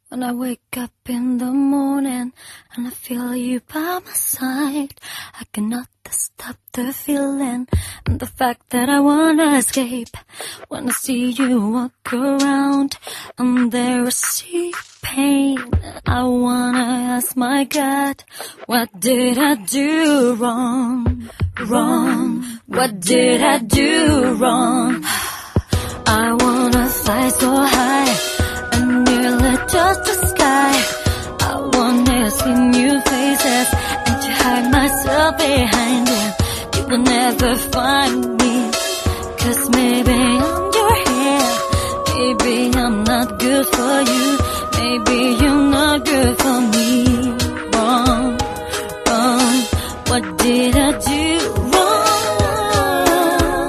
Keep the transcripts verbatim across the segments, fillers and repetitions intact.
When I wake up in the morning and I feel you by my side, I cannot stop the feeling and the fact that I wanna escape. When I see you walk around and there I see pain, I wanna ask my God, what did I do wrong? Wrong, what did I do wrong? I wanna fly so high and nearly touch the sky. I wanna see new faces and to hide myself behind them. You will never find me, 'cause maybe I'm your hair. Maybe I'm not good for you. Maybe you're not good for me. Wrong, wrong, what did I do wrong?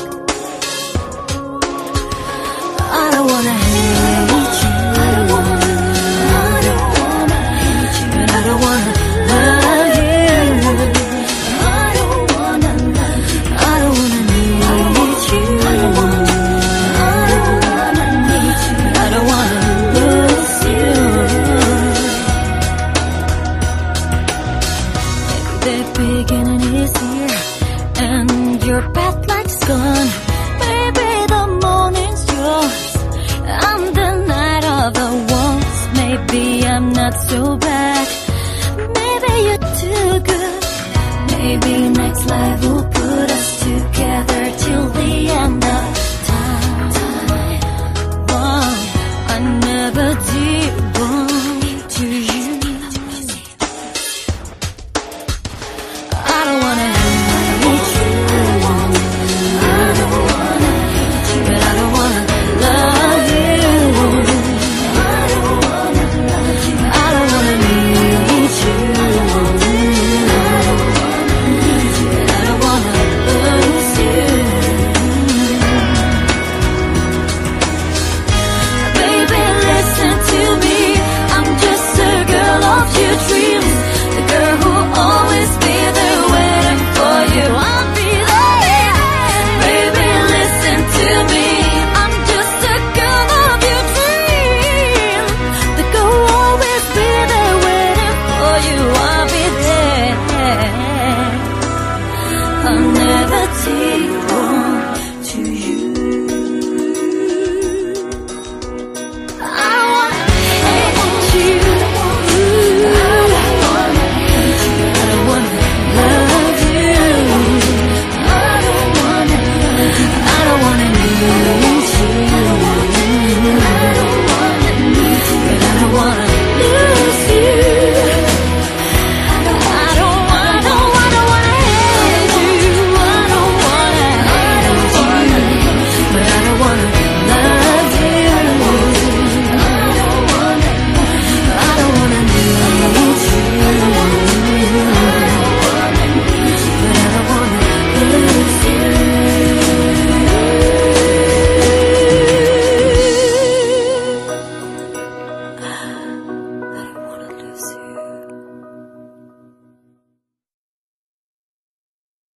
I don't wanna hate you. I don't wanna, I don't wanna hate you. And I don't wanna love you. I don't wanna love you. I don't wanna need you. I don't wanna, I don't wanna need you. I don't wanna lose you. Maybe the beginning is here and your bad light's gone. Maybe the morning's yours and the night of the walls. Maybe I'm not so bad. Maybe you're too good. Maybe next life will put us together till the end of